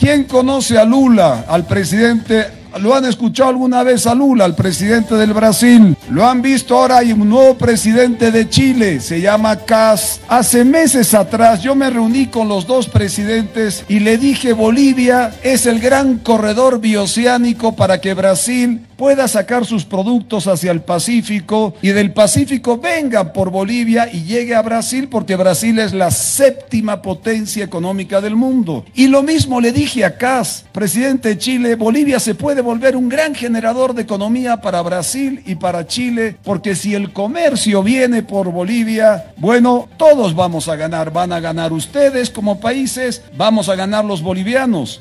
¿Quién conoce a Lula, al presidente? ¿Lo han escuchado alguna vez a Lula, al presidente del Brasil? ¿Lo han visto? Ahora hay un nuevo presidente de Chile, se llama Kast. Hace meses atrás yo me reuní con los dos presidentes y le dije: Bolivia es el gran corredor bioceánico para que Brasil pueda sacar sus productos hacia el Pacífico y del Pacífico vengan por Bolivia y llegue a Brasil, porque Brasil es la séptima potencia económica del mundo. Y lo mismo le dije a Kast, presidente de Chile: Bolivia se puede volver un gran generador de economía para Brasil y para Chile, porque si el comercio viene por Bolivia, bueno, todos vamos a ganar. Van a ganar ustedes como países, vamos a ganar los bolivianos.